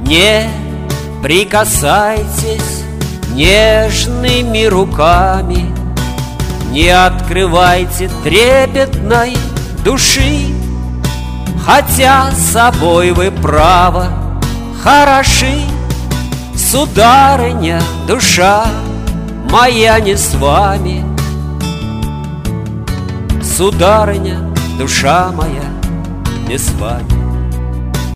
Не прикасайтесь нежными руками, не открывайте трепетной души, хотя собой вы, право, хороши. Сударыня, душа моя не с вами, сударыня, душа моя не с вами.